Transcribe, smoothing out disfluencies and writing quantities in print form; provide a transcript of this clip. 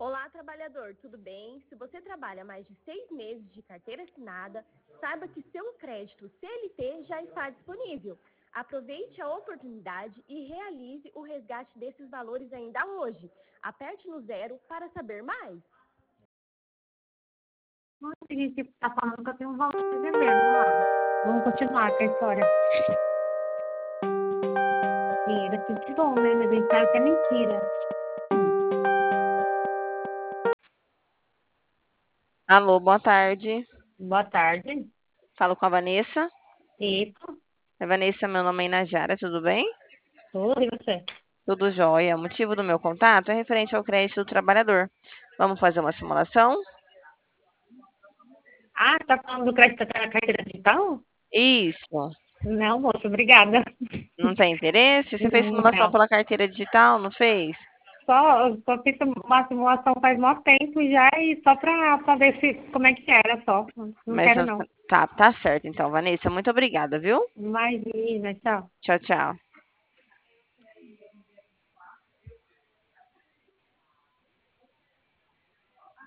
Olá, trabalhador, tudo bem? Se você trabalha mais de 6 meses de carteira assinada, saiba que seu crédito CLT já está disponível. Aproveite a oportunidade e realize o resgate desses valores ainda hoje. Aperte no 0 para saber mais. Nossa, a gente está falando que eu tenho um valor de dever. Vamos lá. Vamos continuar com a história. Dinheiro é tudo de bom, né? Mas a gente sabe que é mentira. Alô, boa tarde. Boa tarde. Falo com a Vanessa. Isso. Vanessa, meu nome é Inajara, tudo bem? Tudo, e você? Tudo jóia. O motivo do meu contato é referente ao crédito do trabalhador. Vamos fazer uma simulação? Ah, tá falando do crédito da carteira digital? Isso. Não, moça, obrigada. Não tem interesse? Você fez simulação Não. pela carteira digital, não fez? Só fiz uma simulação faz muito tempo já e só pra ver como é que era só. Não Mas quero, não. tá certo então, Vanessa. Muito obrigada, viu? Imagina, tchau. Tchau, tchau.